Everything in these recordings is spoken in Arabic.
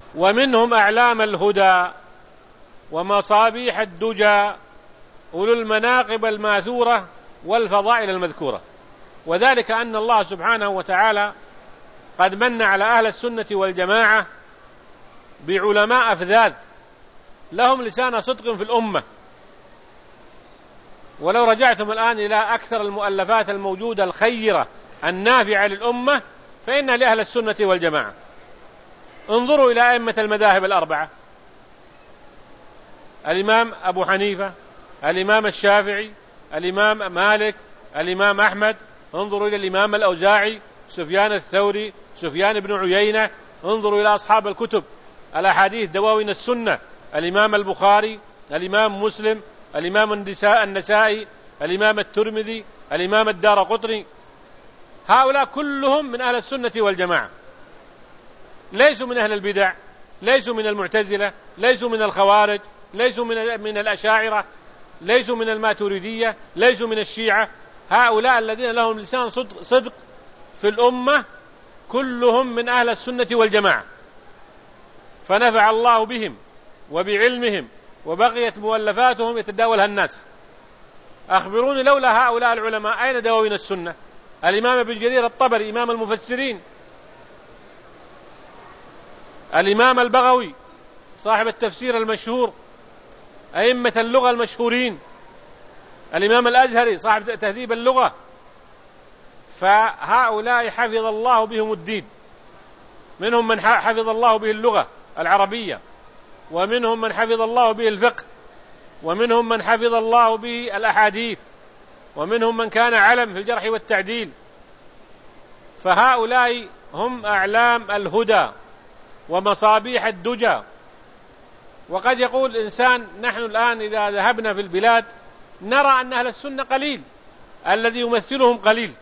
ومنهم أعلام الهدى ومصابيح الدجى أولو المناقب الماثورة والفضائل المذكورة. وذلك أن الله سبحانه وتعالى قد من على أهل السنة والجماعة بعلماء أفذاذ لهم لسان صدق في الأمة. ولو رجعتم الآن إلى أكثر المؤلفات الموجودة الخيرة النافعة للأمة فإنها لأهل السنة والجماعة. انظروا إلى أئمة المذاهب الأربعة: الإمام أبو حنيفة، الإمام الشافعي، الإمام مالك، الإمام أحمد. انظروا إلى الإمام الأوزاعي، سفيان الثوري، سفيان بن عيينة. انظروا إلى أصحاب الكتب الأحاديث دواوين السنة: الإمام البخاري، الإمام مسلم، الإمام النسائي، الإمام الترمذي، الإمام الدارقطني. هؤلاء كلهم من أهل السنة والجماعة، ليسوا من أهل البدع، ليسوا من المعتزلة، ليسوا من الخوارج، ليسوا من الأشاعرة، ليسوا من الماتريدية، ليسوا من الشيعة. هؤلاء الذين لهم لسان صدق في الأمة كلهم من أهل السنة والجماعة، فنفع الله بهم وبعلمهم وبقيت مؤلفاتهم يتداولها الناس. أخبروني لولا هؤلاء العلماء أين دواوين السنة؟ الإمام ابن جرير الطبري إمام المفسرين، الإمام البغوي صاحب التفسير المشهور، أئمة اللغة المشهورين، الإمام الأزهري صاحب تهذيب اللغة. فهؤلاء حفظ الله بهم الدين، منهم من حفظ الله به اللغة العربية، ومنهم من حفظ الله به الفقه، ومنهم من حفظ الله به الأحاديث، ومنهم من كان علم في الجرح والتعديل. فهؤلاء هم أعلام الهدى ومصابيح الدجى. وقد يقول الإنسان: نحن الآن إذا ذهبنا في البلاد نرى أن أهل السنة قليل، الذي يمثلهم قليل،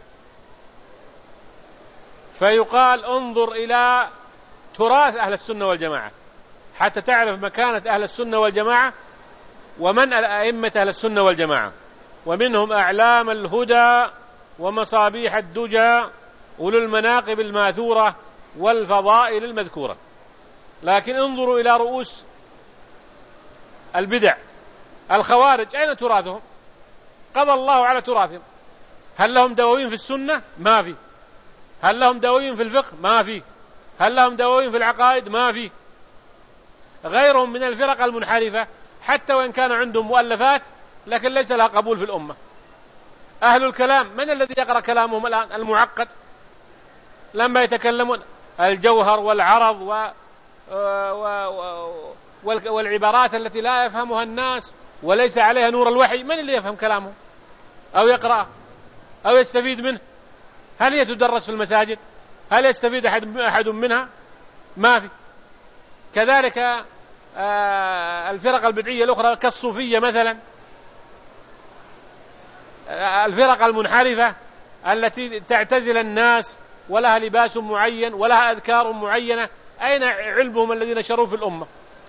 فيقال: انظر إلى تراث أهل السنة والجماعة حتى تعرف مكانة أهل السنة والجماعة ومن أئمة أهل السنة والجماعة. ومنهم أعلام الهدى ومصابيح الدجى أولو المناقب الماثورة والفضائل المذكورة. لكن انظروا إلى رؤوس البدع الخوارج، أين تراثهم؟ قضى الله على تراثهم. هل لهم دواوين في السنة؟ ما في. هل لهم دواوين في الفقه؟ ما في. هل لهم دواوين في العقائد؟ ما في. غيرهم من الفرق المنحرفة حتى وإن كان عندهم مؤلفات لكن ليس لها قبول في الأمة. أهل الكلام من الذي يقرأ كلامهم الآن؟ المعقد، لما يتكلمون الجوهر والعرض والعبارات التي لا يفهمها الناس وليس عليها نور الوحي، من اللي يفهم كلامهم أو يقرأ أو يستفيد منه؟ هل هي تدرس في المساجد؟ هل يستفيد أحد منها؟ ما في. كذلك الفرق البدعية الأخرى كالصوفية مثلا، الفرق المنحرفة التي تعتزل الناس ولها لباس معين ولها أذكار معينة، أين علمهم الذي نشروا في الأمة؟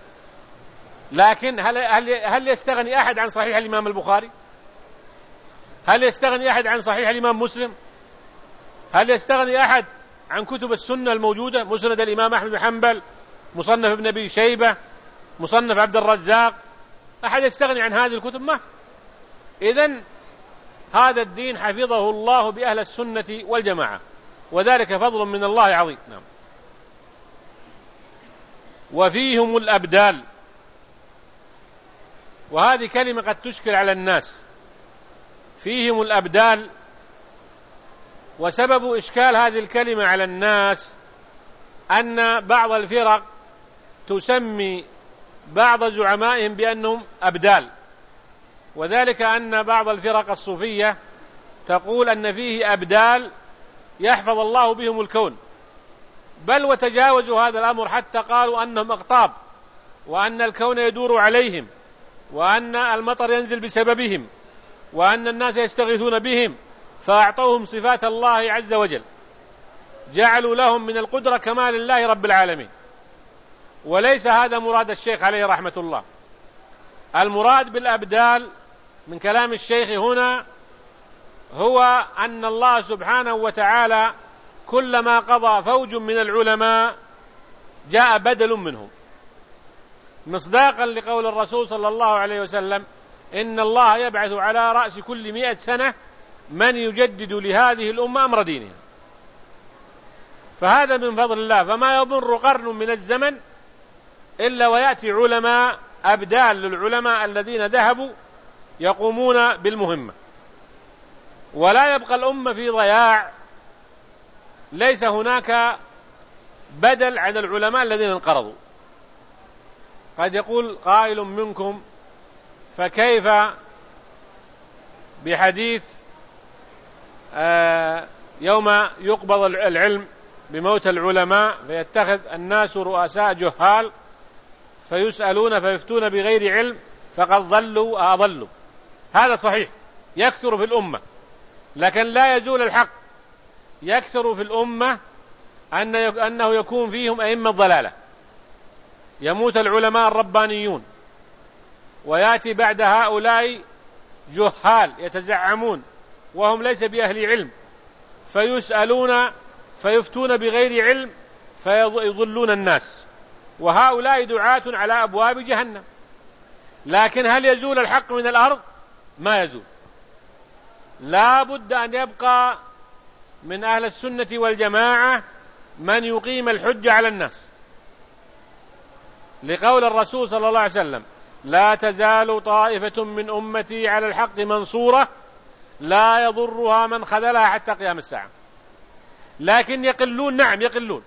لكن هل يستغني أحد عن صحيح الإمام البخاري؟ هل يستغني أحد عن صحيح الإمام مسلم؟ هل يستغني أحد عن كتب السنة الموجودة؟ مسند الإمام أحمد بن حنبل، مصنف ابن أبي شيبة، مصنف عبد الرزاق. أحد يستغني عن هذه الكتب؟ ما. إذن هذا الدين حفظه الله بأهل السنة والجماعة، وذلك فضل من الله عظيم. نعم. وفيهم الأبدال، وهذه كلمة قد تشكل على الناس. فيهم الأبدال، وسبب إشكال هذه الكلمة على الناس أن بعض الفرق تسمي بعض زعمائهم بأنهم أبدال، وذلك أن بعض الفرق الصوفية تقول أن فيه أبدال يحفظ الله بهم الكون، بل وتجاوزوا هذا الأمر حتى قالوا أنهم أقطاب، وأن الكون يدور عليهم، وأن المطر ينزل بسببهم، وأن الناس يستغيثون بهم، فأعطوهم صفات الله عز وجل، جعلوا لهم من القدرة كمال الله رب العالمين. وليس هذا مراد الشيخ عليه رحمة الله. المراد بالأبدال من كلام الشيخ هنا هو أن الله سبحانه وتعالى كلما قضى فوج من العلماء جاء بدل منهم، مصداقا لقول الرسول صلى الله عليه وسلم: إن الله يبعث على رأس كل 100 سنة من يجدد لهذه الأمة أمر دينها. فهذا من فضل الله، فما يمر قرن من الزمن إلا ويأتي علماء أبدال للعلماء الذين ذهبوا يقومون بالمهمة، ولا يبقى الأمة في ضياع، ليس هناك بدل عن العلماء الذين انقرضوا. قد يقول قائل منكم: فكيف بحديث يوم يقبض العلم بموت العلماء فيتخذ الناس رؤساء جهال فيسألون فيفتون بغير علم فقد ضلوا وأضلوا؟ هذا صحيح، يكثر في الأمة، لكن لا يزول الحق. يكثر في الأمة أنه يكون فيهم أئمة ضلالة، يموت العلماء الربانيون ويأتي بعد هؤلاء جهال يتزعمون وهم ليس بأهل علم، فيسألون فيفتون بغير علم فيضلون الناس، وهؤلاء دعاة على أبواب جهنم. لكن هل يزول الحق من الأرض؟ ما يزول. لا بد أن يبقى من أهل السنة والجماعة من يقيم الحجة على الناس، لقول الرسول صلى الله عليه وسلم: لا تزال طائفة من أمتي على الحق منصورة لا يضرها من خذلها حتى قيام الساعة. لكن يقلون، نعم يقلون،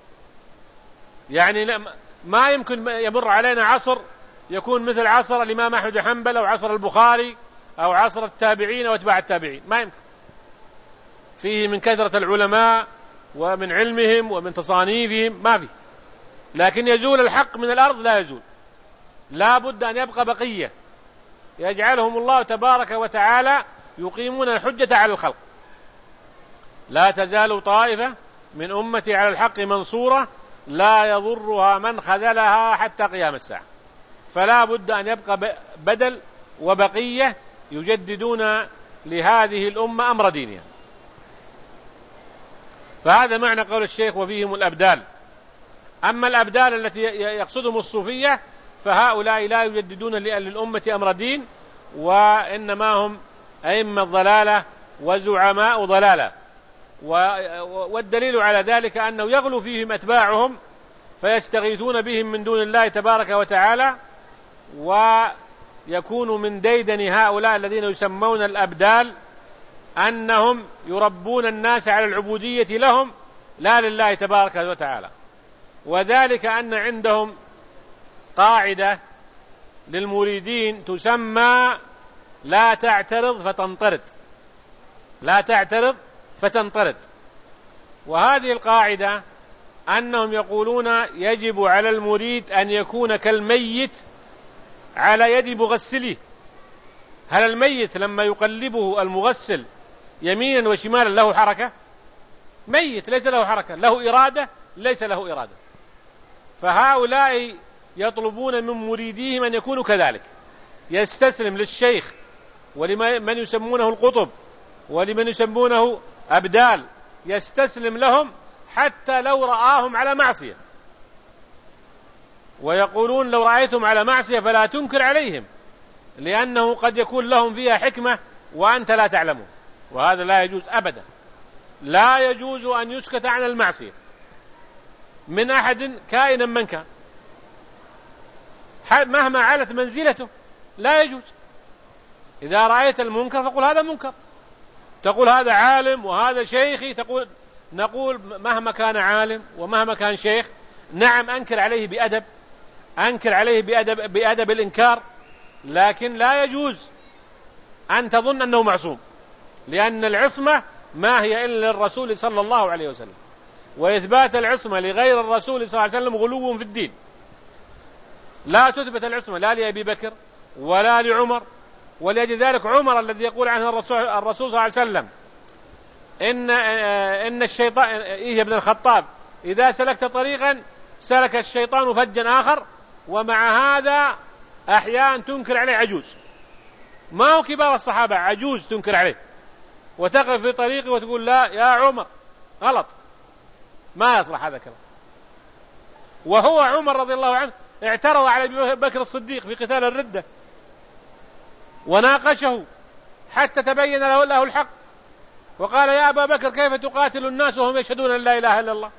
يعني ما يمكن يمر علينا عصر يكون مثل عصر الإمام أحمد بن حنبل أو عصر البخاري أو عصر التابعين واتباع التابعين، ما يمكن. فيه من كثرة العلماء ومن علمهم ومن تصانيفهم ما فيه، لكن يزول الحق من الأرض؟ لا يزول. لا بد أن يبقى بقية يجعلهم الله تبارك وتعالى يقيمون الحجة على الخلق. لا تزال طائفة من أمتي على الحق منصورة لا يضرها من خذلها حتى قيام الساعة. فلا بد أن يبقى بدل وبقية يجددون لهذه الأمة أمر دينها. فهذا معنى قول الشيخ: وفيهم الأبدال. أما الأبدال التي يقصدهم الصوفية فهؤلاء لا يجددون للأمة أمر دين، وإنما هم أئمة ضلالة وزعماء ضلالة. والدليل على ذلك أنه يغلو فيهم أتباعهم فيستغيثون بهم من دون الله تبارك وتعالى، ويكون من ديدن هؤلاء الذين يسمون الأبدال أنهم يربون الناس على العبودية لهم لا لله تبارك وتعالى. وذلك أن عندهم قاعدة للمريدين تسمى: لا تعترض فتنطرد، لا تعترض فتنطرد. وهذه القاعدة أنهم يقولون يجب على المريد أن يكون كالميت على يد مغسله. هل الميت لما يقلبه المغسل يمينا وشمالا له حركة؟ ميت ليس له حركة. له إرادة؟ ليس له إرادة. فهؤلاء يطلبون من مريديهم أن يكونوا كذلك، يستسلم للشيخ ولمن يسمونه القطب ولمن يسمونه أبدال، يستسلم لهم حتى لو رآهم على معصية. ويقولون: لو رأيتم على معصية فلا تنكر عليهم، لأنه قد يكون لهم فيها حكمة وأنت لا تعلمه. وهذا لا يجوز أبدا. لا يجوز أن يسكت عن المعصية من أحد كائنا من كان مهما علت منزلته، لا يجوز. إذا رأيت المنكر فقل هذا منكر، تقول هذا عالم وهذا شيخي، نقول مهما كان عالم ومهما كان شيخ، نعم أنكر عليه بأدب، أنكر عليه بأدب الإنكار، لكن لا يجوز أن تظن أنه معصوم، لأن العصمة ما هي إلا الرسول صلى الله عليه وسلم، وإثبات العصمة لغير الرسول صلى الله عليه وسلم غلو في الدين. لا تثبت العصمة لا لأبي بكر ولا لعمر. ولأجل ذلك عمر الذي يقول عنه الرسول صلى الله عليه وسلم إن الشيطان إيه ابن الخطاب إذا سلكت طريقا سلك الشيطان فجا آخر، ومع هذا أحيانا تنكر عليه عجوز. ما هو كبار الصحابة عجوز تنكر عليه وتقف في طريقه وتقول لا يا عمر غلط، ما يصلح هذا كلام. وهو عمر رضي الله عنه اعترض على أبي بكر الصديق في قتال الردة وناقشه حتى تبين له الحق، وقال يا أبا بكر كيف تقاتل الناس وهم يشهدون أن لا إله إلا الله؟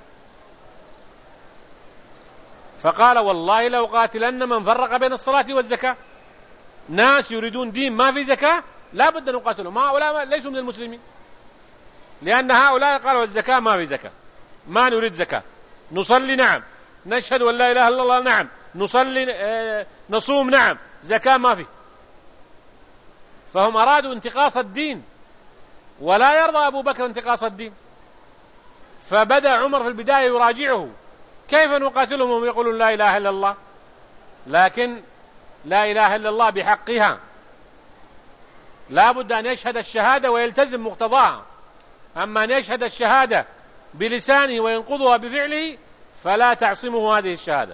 فقال والله لو قاتلن من فرق بين الصلاة والزكاة. ناس يريدون دين ما في زكاة لا بد أن نقاتلهم، هؤلاء ليسوا من المسلمين، لأن هؤلاء قالوا الزكاة ما في زكاة، ما نريد زكاة، نصلي نعم، نشهد أن لا إله إلا الله نعم، نصلي نصوم نعم، زكاة ما في. فهم أرادوا انتقاص الدين، ولا يرضى أبو بكر انتقاص الدين. فبدأ عمر في البداية يراجعه، كيف نقاتلهم وهم يقولون لا إله إلا الله؟ لكن لا إله إلا الله بحقها لا بد أن يشهد الشهادة ويلتزم مقتضاها، أما أن يشهد الشهادة بلسانه وينقضها بفعله فلا تعصمه هذه الشهادة.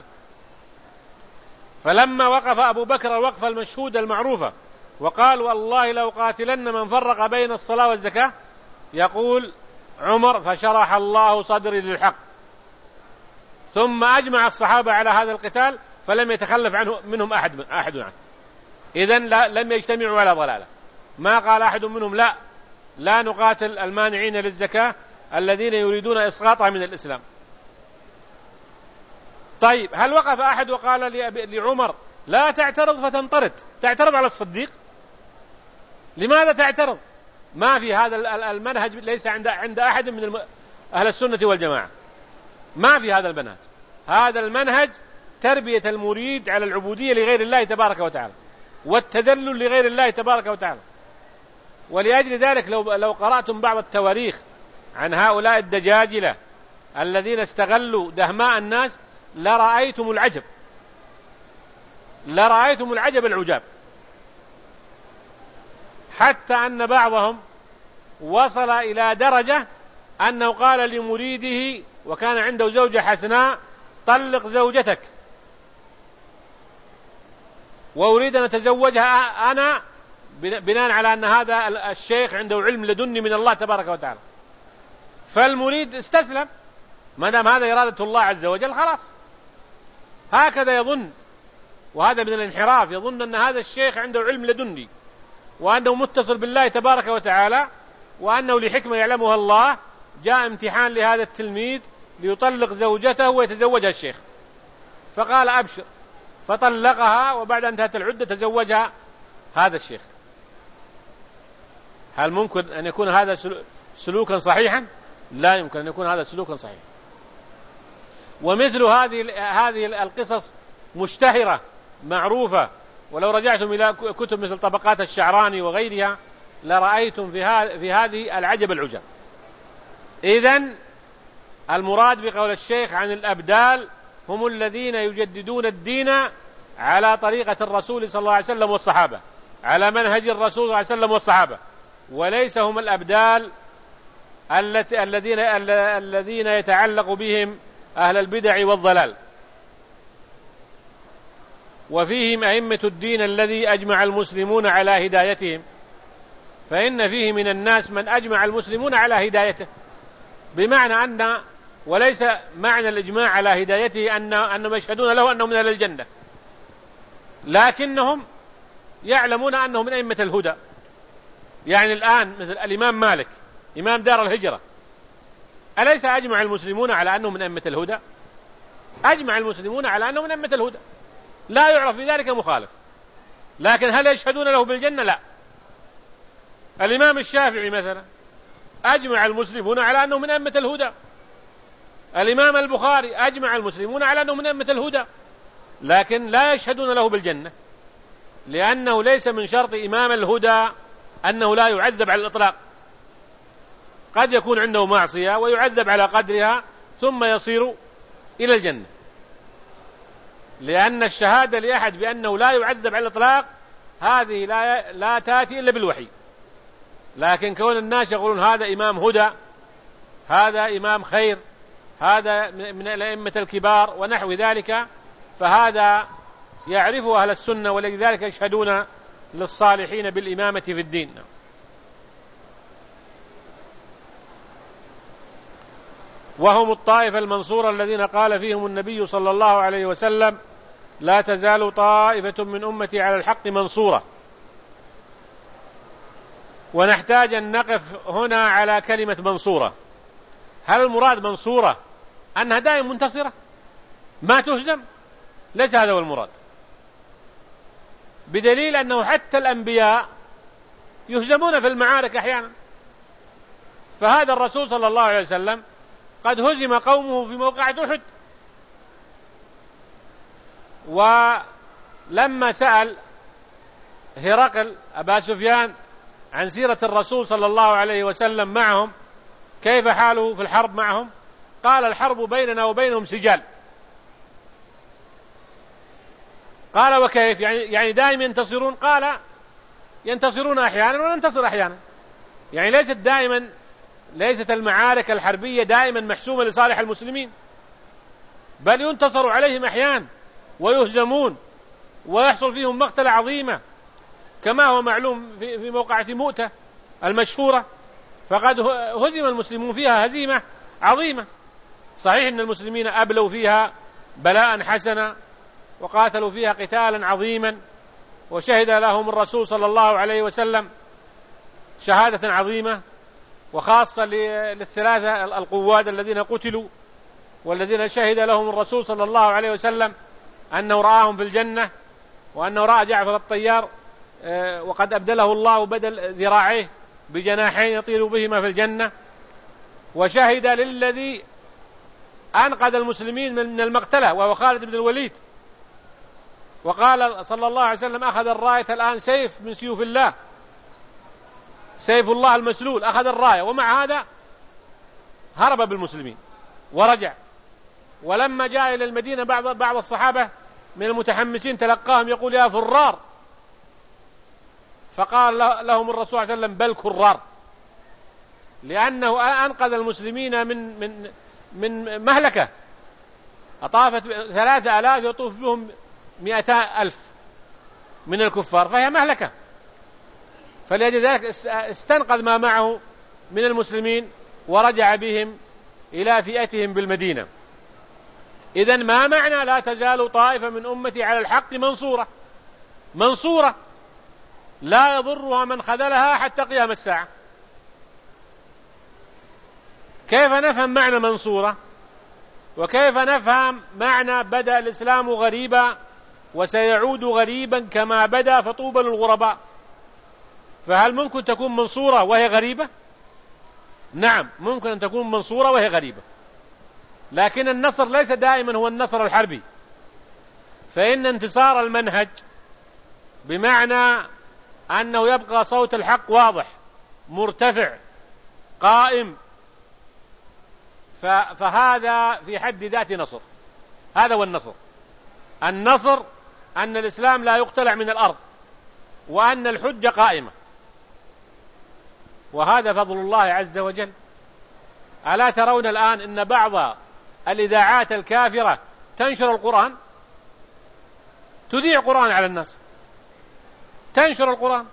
فلما وقف أبو بكر الوقفة المشهودة المعروفة وقال والله لو قاتلن من فرق بين الصلاة والزكاة، يقول عمر فشرح الله صدري للحق، ثم أجمع الصحابة على هذا القتال فلم يتخلف عنه منهم أحد عنه. إذن لم يجتمعوا على ضلالة، ما قال أحد منهم لا نقاتل المانعين للزكاة الذين يريدون إسقاطها من الإسلام. طيب هل وقف أحد وقال لعمر لا تعترض فتنطرد، تعترض على الصديق؟ لماذا تعترض؟ ما في هذا المنهج، ليس عند أحد من أهل السنة والجماعة، ما في هذا المنهج. هذا المنهج تربية المريد على العبودية لغير الله تبارك وتعالى والتذلل لغير الله تبارك وتعالى. ولأجل ذلك لو قرأتم بعض التواريخ عن هؤلاء الدجاجلة الذين استغلوا دهماء الناس لرأيتم العجب العجاب، حتى أن بعضهم وصل إلى درجة أنه قال لمريده وكان عنده زوجة حسناء طلق زوجتك وأريد أن أتزوجها أنا، بناء على أن هذا الشيخ عنده علم لدني من الله تبارك وتعالى. فالمريد استسلم، ما دام هذا إرادة الله عز وجل خلاص. هكذا يظن، وهذا من الانحراف، يظن أن هذا الشيخ عنده علم لدني وأنه متصل بالله تبارك وتعالى، وأنه لحكمة يعلمها الله جاء امتحان لهذا التلميذ ليطلق زوجته ويتزوجها الشيخ، فقال أبشر، فطلقها، وبعد أن انتهت العدة تزوجها هذا الشيخ. هل ممكن أن يكون هذا سلوكا صحيحا؟ لا يمكن أن يكون هذا سلوكا صحيحا. ومثل هذه القصص مشتهرة معروفة، ولو رجعتم إلى كتب مثل طبقات الشعراني وغيرها لرأيتم في هذه العجب العجاب. إذن المراد بقول الشيخ عن الأبدال هم الذين يجددون الدين على طريقة الرسول صلى الله عليه وسلم والصحابة، على منهج الرسول صلى الله عليه وسلم والصحابة، وليس هم الأبدال الذين يتعلق بهم أهل البدع والضلال. وفيهم أئمة الدين الذي أجمع المسلمون على هدايتهم، فإن فيه من الناس من أجمع المسلمون على هدايته، بمعنى أن وليس معنى الإجماع على هدايته أنهم يشهدون له أنه من أهل الجنة، لكنهم يعلمون أنه من أئمة الهدى. يعني الآن مثل الإمام مالك إمام دار الهجرة، أليس أجمع المسلمون على أنه من أئمة الهدى؟ أجمع المسلمون على أنه من أئمة الهدى، لا يعرف في ذلك مخالف، لكن هل يشهدون له بالجنة؟ لا. الإمام الشافعي مثلا أجمع المسلمون على أنه من أئمة الهدى، الإمام البخاري أجمع المسلمون على أنه من أئمة الهدى، لكن لا يشهدون له بالجنة، لأنه ليس من شرط إمام الهدى أنه لا يعذب على الإطلاق، قد يكون عنده معصية ويعذب على قدرها ثم يصير إلى الجنة، لأن الشهادة لأحد بأنه لا يعذب على الإطلاق هذه لا تأتي إلا بالوحي. لكن كون الناس يقولون هذا إمام هدى، هذا إمام خير، هذا من الأئمة الكبار ونحو ذلك، فهذا يعرفه أهل السنة، ولذلك يشهدون للصالحين بالإمامة في الدين. وهم الطائفة المنصورة الذين قال فيهم النبي صلى الله عليه وسلم: لا تزال طائفة من أمتي على الحق منصورة. ونحتاج أن نقف هنا على كلمة منصورة. هل المراد منصورة أنها دائما منتصرة ما تهزم؟ ليس هذا هو المراد، بدليل أنه حتى الأنبياء يهزمون في المعارك أحيانا. فهذا الرسول صلى الله عليه وسلم قد هزم قومه في موقعة أحد. ولما سأل هرقل أبا سفيان عن سيرة الرسول صلى الله عليه وسلم معهم، كيف حاله في الحرب معهم؟ قال: الحرب بيننا وبينهم سجال. قال: وكيف يعني دائما ينتصرون؟ قال: ينتصرون أحيانا وننتصر أحيانا. يعني ليست المعارك الحربية دائما محسومة لصالح المسلمين، بل ينتصر عليهم أحيانا ويهزمون ويحصل فيهم مقتلة عظيمة، كما هو معلوم في موقعة مؤتة المشهورة، فقد هزم المسلمون فيها هزيمة عظيمة. صحيح أن المسلمين أبلوا فيها بلاء حسنا وقاتلوا فيها قتالا عظيما، وشهد لهم الرسول صلى الله عليه وسلم شهادة عظيمة، وخاصة للثلاثة القواد الذين قتلوا والذين شهد لهم الرسول صلى الله عليه وسلم أنه رآهم في الجنة، وأنه رأى جعفر الطيار وقد أبدله الله بدل ذراعيه بجناحين يطير بهما في الجنة. وشهد للذي أنقذ المسلمين من المقتلة وهو خالد بن الوليد، وقال صلى الله عليه وسلم: أخذ الراية الآن سيف من سيوف الله، سيف الله المسلول، أخذ الراية، ومع هذا هرب بالمسلمين ورجع. ولما جاء إلى المدينة بعض الصحابة من المتحمسين تلقاهم يقول: يا فرار، فقال لهم الرسول صلى الله عليه وسلم: بل كرار، لأنه أنقذ المسلمين من مهلكة. أطافت 3000 يطوف بهم 200,000 من الكفار، فهي مهلكة. فلأجل ذلك استنقذ ما معه من المسلمين ورجع بهم إلى فئتهم بالمدينة. إذن ما معنى لا تزال طائفة من أمتي على الحق منصورة لا يضرها من خذلها حتى قيام الساعة؟ كيف نفهم معنى منصورة؟ وكيف نفهم معنى بدأ الإسلام غريبا وسيعود غريبا كما بدأ فطوبى للغرباء؟ فهل ممكن تكون منصورة وهي غريبة؟ نعم، ممكن أن تكون منصورة وهي غريبة، لكن النصر ليس دائما هو النصر الحربي. فإن انتصار المنهج بمعنى أنه يبقى صوت الحق واضح مرتفع قائم، فهذا في حد ذاته نصر. هذا هو النصر. النصر أن الإسلام لا يقتلع من الأرض، وأن الحجة قائمة، وهذا فضل الله عز وجل. ألا ترون الآن أن بعض الإذاعات الكافرة تنشر القرآن، تذيع قرآن على الناس، تنشر القرآن،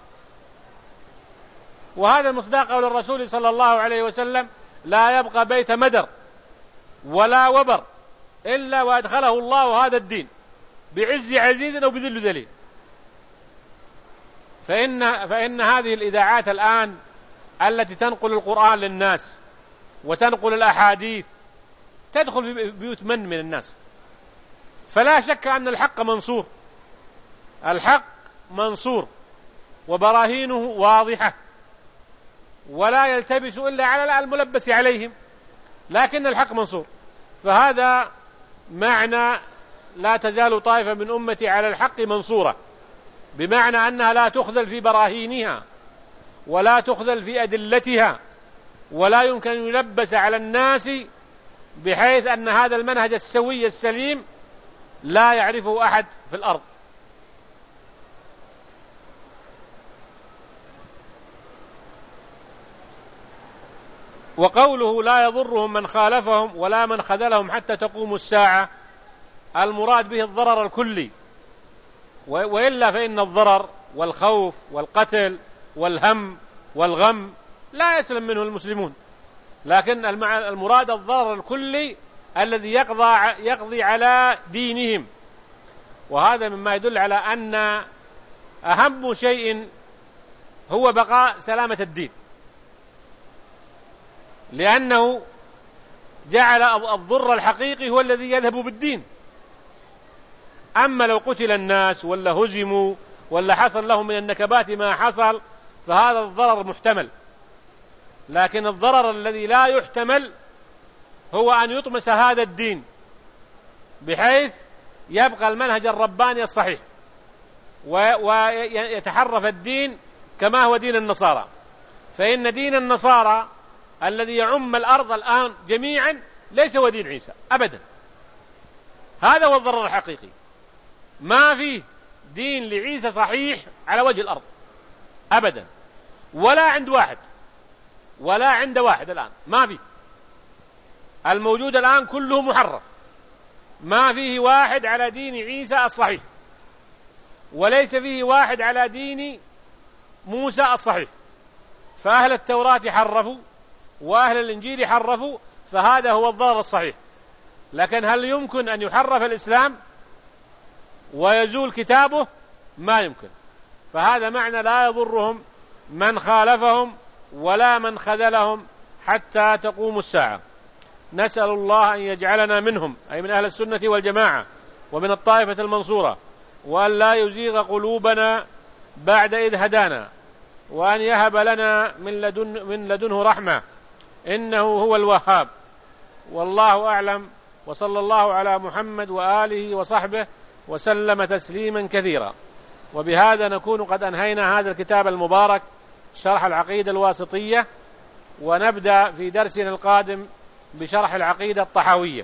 وهذا مصداق قول الرسول صلى الله عليه وسلم: لا يبقى بيت مدر ولا وبر إلا وأدخله الله هذا الدين بعز عزيز أو بذل ذليل. فإن هذه الإذاعات الآن التي تنقل القرآن للناس وتنقل الأحاديث تدخل في بيوت من الناس، فلا شك أن الحق منصور. الحق منصور وبراهينه واضحة، ولا يلتبس إلا على الملبس عليهم، لكن الحق منصور. فهذا معنى لا تزال طائفة من أمتي على الحق منصورة، بمعنى أنها لا تخذل في براهينها ولا تخذل في أدلتها، ولا يمكن أن يلبس على الناس بحيث أن هذا المنهج السوي السليم لا يعرفه أحد في الأرض. وقوله لا يضرهم من خالفهم ولا من خذلهم حتى تقوم الساعة، المراد به الضرر الكلي، وإلا فإن الضرر والخوف والقتل والهم والغم لا يسلم منه المسلمون، لكن المراد الضرر الكلي الذي يقضي على دينهم. وهذا مما يدل على أن أهم شيء هو بقاء سلامة الدين، لأنه جعل الضر الحقيقي هو الذي يذهب بالدين. أما لو قتل الناس ولا هزموا ولا حصل لهم من النكبات ما حصل فهذا الضرر محتمل، لكن الضرر الذي لا يحتمل هو أن يطمس هذا الدين بحيث يبقى المنهج الرباني الصحيح ويتحرف الدين كما هو دين النصارى. فإن دين النصارى الذي يعم الأرض الآن جميعا ليس هو دين عيسى أبدا. هذا هو الضرر الحقيقي. ما فيه دين لعيسى صحيح على وجه الأرض أبدا، ولا عند واحد، ولا عند واحد الآن. ما فيه. الموجود الآن كله محرف، ما فيه واحد على دين عيسى الصحيح، وليس فيه واحد على دين موسى الصحيح. فأهل التوراة حرفوا وأهل الإنجيل حرفوا، فهذا هو الضرر الصحيح. لكن هل يمكن أن يحرف الإسلام ويزول كتابه؟ ما يمكن. فهذا معنى لا يضرهم من خالفهم ولا من خذلهم حتى تقوم الساعة. نسأل الله أن يجعلنا منهم، أي من أهل السنة والجماعة ومن الطائفة المنصورة، وأن لا يزيغ قلوبنا بعد إذ هدانا، وأن يهب لنا من لدنه رحمة إنه هو الوهاب. والله أعلم، وصلى الله على محمد وآله وصحبه وسلم تسليما كثيرا. وبهذا نكون قد أنهينا هذا الكتاب المبارك شرح العقيدة الواسطية، ونبدأ في درسنا القادم بشرح العقيدة الطحاوية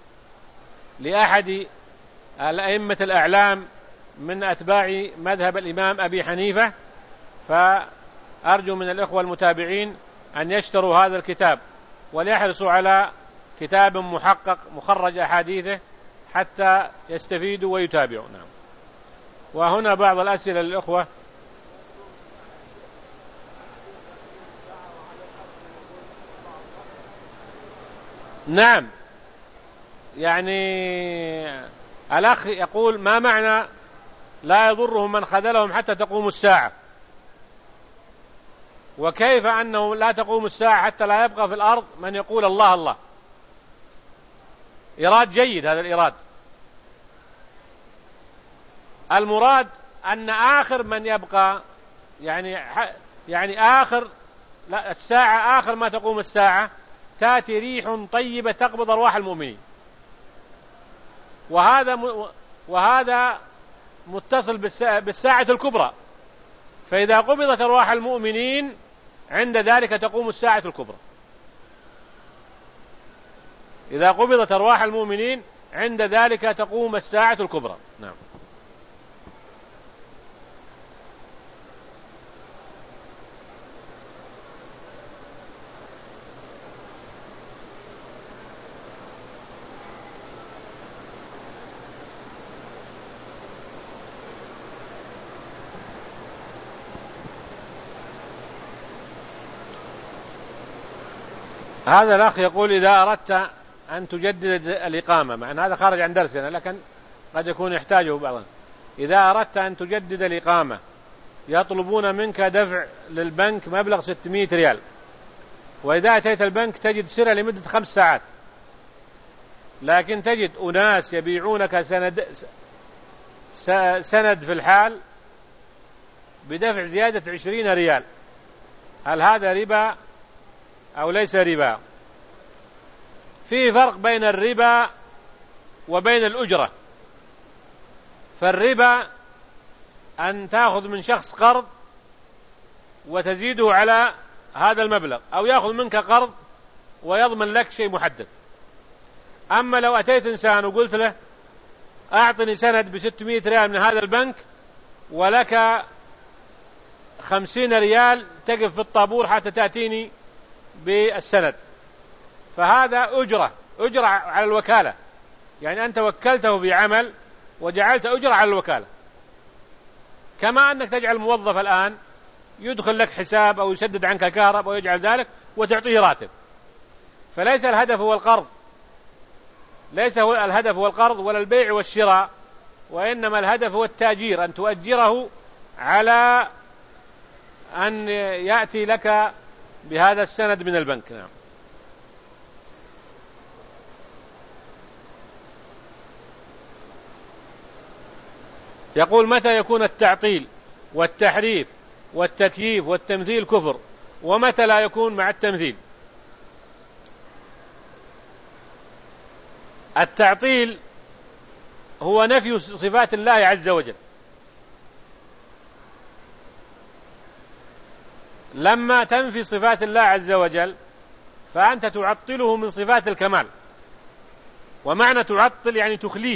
لأحد الأئمة الأعلام من أتباع مذهب الإمام أبي حنيفة. فأرجو من الإخوة المتابعين أن يشتروا هذا الكتاب وليحرصوا على كتاب محقق مخرج أحاديثه حتى يستفيدوا ويتابعوا. نعم. وهنا بعض الأسئلة للإخوة. نعم، يعني الأخ يقول ما معنى لا يضرهم من خذلهم حتى تقوم الساعة؟ وكيف أنه لا تقوم الساعة حتى لا يبقى في الأرض من يقول الله الله؟ إيراد جيد هذا الإيراد. المراد أن آخر من يبقى يعني آخر الساعة، آخر ما تقوم الساعة تأتي ريح طيبة تقبض أرواح المؤمنين، وهذا متصل بالساعة الكبرى. فإذا قبضت أرواح المؤمنين عند ذلك تقوم الساعة الكبرى. إذا قبضت أرواح المؤمنين عند ذلك تقوم الساعة الكبرى. نعم. هذا الأخ يقول إذا أردت أن تجدد الإقامة، مع أن هذا خارج عن درسنا لكن قد يكون يحتاجه بعضا. إذا أردت أن تجدد الإقامة يطلبون منك دفع للبنك مبلغ 600 ريال، وإذا أتيت البنك تجد سرة لمدة 5 ساعات، لكن تجد أناس يبيعونك سند في الحال بدفع زيادة 20 ريال. هل هذا ربا أو ليس ربا؟ في فرق بين الربا وبين الأجرة. فالربا أن تأخذ من شخص قرض وتزيده على هذا المبلغ، أو يأخذ منك قرض ويضمن لك شيء محدد. أما لو أتيت إنسان وقلت له أعطني سند ب600 ريال من هذا البنك ولك 50 ريال تقف في الطابور حتى تأتيني بالسند، فهذا أجرة على الوكالة. يعني أنت وكلته في عمل وجعلت أجرة على الوكالة، كما أنك تجعل موظف الآن يدخل لك حساب أو يسدد عنك الكهرباء أو يجعل ذلك وتعطيه راتب. فليس الهدف هو القرض، ليس هو الهدف هو القرض ولا البيع والشراء، وإنما الهدف هو التأجير، أن تؤجره على أن يأتي لك بهذا السند من البنك. نعم. يقول: متى يكون التعطيل والتحريف والتكييف والتمثيل كفر، ومتى لا يكون مع التمثيل؟ التعطيل هو نفي صفات الله عز وجل. لما تنفي صفات الله عز وجل فأنت تعطله من صفات الكمال، ومعنى تعطل يعني تخليه.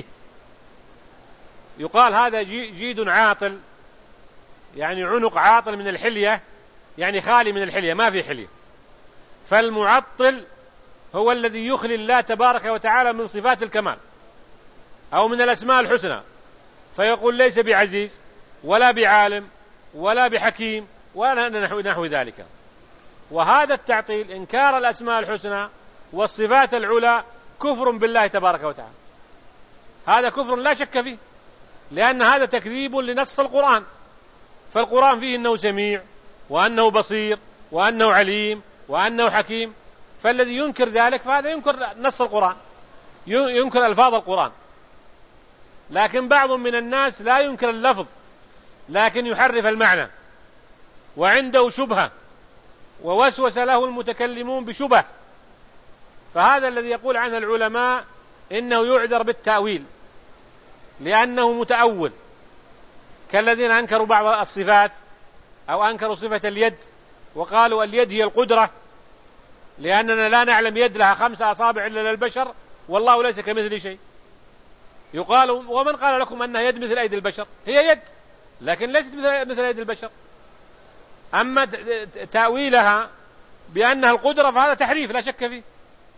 يقال هذا جيد عاطل، يعني عنق عاطل من الحلية، يعني خالي من الحلية، ما في حلية. فالمعطل هو الذي يخلي الله تبارك وتعالى من صفات الكمال أو من الأسماء الحسنى، فيقول ليس بعزيز ولا بعالم ولا بحكيم ولا نحو ذلك. وهذا التعطيل إنكار الأسماء الحسنى والصفات العلى كفر بالله تبارك وتعالى، هذا كفر لا شك فيه، لأن هذا تكذيب لنص القرآن. فالقرآن فيه أنه سميع وأنه بصير وأنه عليم وأنه حكيم، فالذي ينكر ذلك فهذا ينكر نص القرآن، ينكر ألفاظ القرآن. لكن بعض من الناس لا ينكر اللفظ لكن يحرف المعنى، وعنده شبهة ووسوس له المتكلمون بشبه، فهذا الذي يقول عنه العلماء إنه يعذر بالتأويل لأنه متأول، كالذين أنكروا بعض الصفات أو أنكروا صفة اليد وقالوا اليد هي القدرة، لأننا لا نعلم يد لها 5 أصابع إلا للبشر والله ليس كمثل شيء. يقال: ومن قال لكم أنها يد مثل أيدي البشر؟ هي يد لكن ليست مثل أيدي البشر. أما تأويلها بأنها القدرة فهذا تحريف لا شك فيه،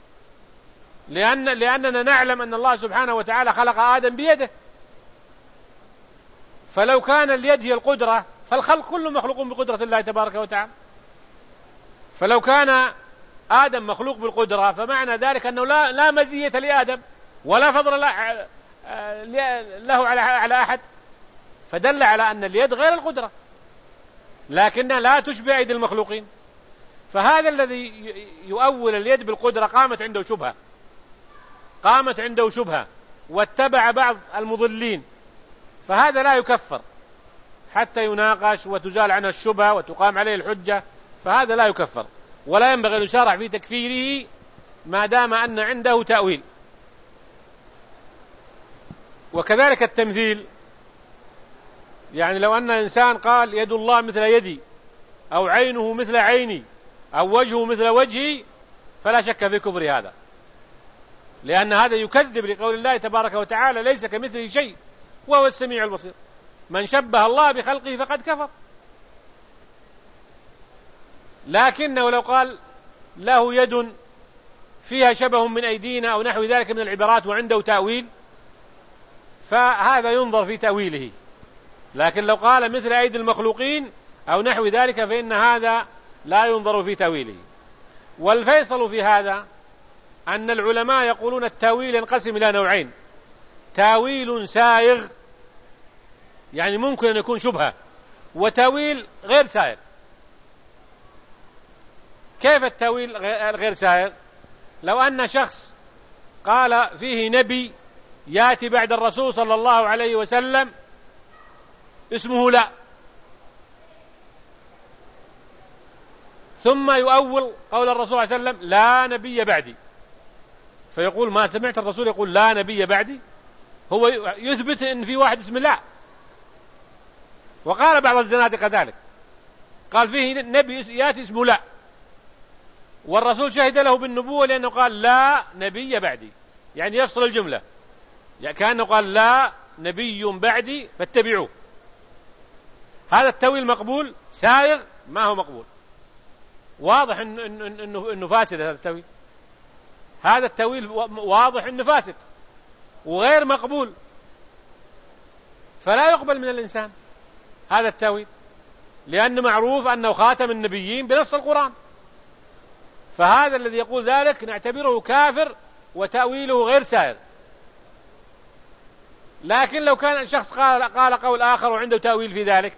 لأننا نعلم أن الله سبحانه وتعالى خلق آدم بيده، فلو كان اليد هي القدرة فالخلق كله مخلوق بقدرة الله تبارك وتعالى. فلو كان آدم مخلوق بالقدرة فمعنى ذلك أنه لا مزية لآدم ولا فضل له على أحد، فدل على أن اليد غير القدرة لكنها لا تشبه أيدي المخلوقين. فهذا الذي يؤول اليد بالقدرة قامت عنده شبهة واتبع بعض المضلين، فهذا لا يكفر حتى يناقش وتزال عنه الشبهة وتقام عليه الحجة، فهذا لا يكفر ولا ينبغي أن يشارع في تكفيره ما دام أن عنده تأويل. وكذلك التمثيل، يعني لو أن إنسان قال يد الله مثل يدي أو عينه مثل عيني أو وجهه مثل وجهي فلا شك في كفر هذا، لأن هذا يكذب لقول الله تبارك وتعالى ليس كمثله شيء وهو السميع البصير. من شبه الله بخلقه فقد كفر. لكنه لو قال له يد فيها شبه من أيدينا أو نحو ذلك من العبارات وعنده تأويل فهذا ينظر في تأويله، لكن لو قال مثل أيدي المخلوقين أو نحو ذلك فإن هذا لا ينظر في تأويله. والفيصل في هذا أن العلماء يقولون التأويل ينقسم إلى نوعين: تأويل سائغ يعني ممكن أن يكون شبهة، وتأويل غير سائغ. كيف التأويل غير سائغ؟ لو أن شخص قال فيه نبي يأتي بعد الرسول صلى الله عليه وسلم اسمه لا، ثم يؤول قول الرسول صلى الله عليه وسلم لا نبي بعدي، فيقول ما سمعت الرسول يقول لا نبي بعدي، هو يثبت أن في واحد اسمه لا. وقال بعض الزنادقة ذلك، قال فيه نبي يأتي اسمه لا، والرسول شهد له بالنبوة لأنه قال لا نبي بعدي، يعني يفصل الجملة، يعني كأنه قال لا نبي بعدي فاتبعوه. هذا التأويل مقبول؟ سائغ؟ ما هو مقبول، واضح إنه فاسد. هذا التأويل، هذا التأويل واضح إنه فاسد وغير مقبول، فلا يقبل من الإنسان هذا التأويل، لأنه معروف أنه خاتم النبيين بنص القرآن، فهذا الذي يقول ذلك نعتبره كافر وتأويله غير سائر. لكن لو كان الشخص قال قول آخر وعنده تأويل في ذلك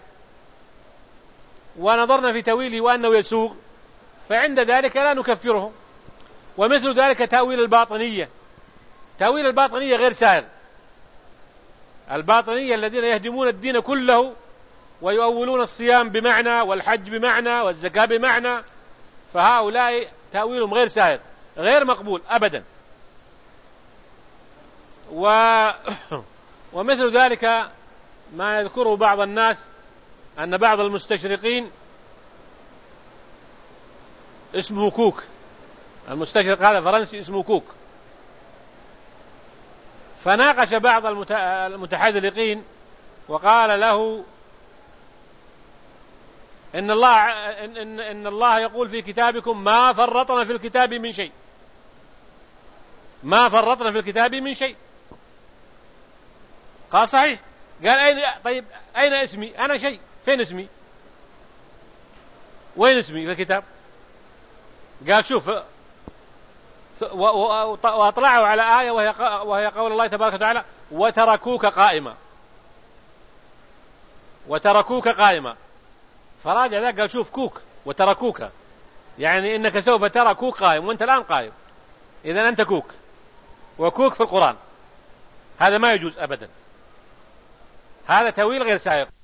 ونظرنا في تأويله وأنه يسوغ، فعند ذلك لا نكفره. ومثل ذلك تأويل الباطنية. تأويل الباطنية غير سائر. الباطنية الذين يهدمون الدين كله ويؤولون الصيام بمعنى والحج بمعنى والزكاة بمعنى، فهؤلاء تأويلهم غير سائر غير مقبول أبدا. ومثل ذلك ما يذكره بعض الناس أن بعض المستشرقين اسمه كوك، المستشرق هذا فرنسي اسمه كوك، فناقش بعض المتحذلقين وقال له إن الله يقول في كتابكم ما فرطنا في الكتاب من شيء، ما فرطنا في الكتاب من شيء. قال صحيح. قال طيب أين اسمي؟ أنا شيء، فين اسمي؟ وين اسمي في الكتاب؟ قال شوف، وأطلعوا على آية وهي قول الله تبارك وتعالى وتركوك قائما، وتركوك قائما. فراجع ذاك قال شوف كوك وتركوك، يعني إنك سوف ترى كوك قائم وأنت الآن قائم، إذن أنت كوك، وكوك في القرآن. هذا ما يجوز أبدا، هذا تأويل غير سائغ.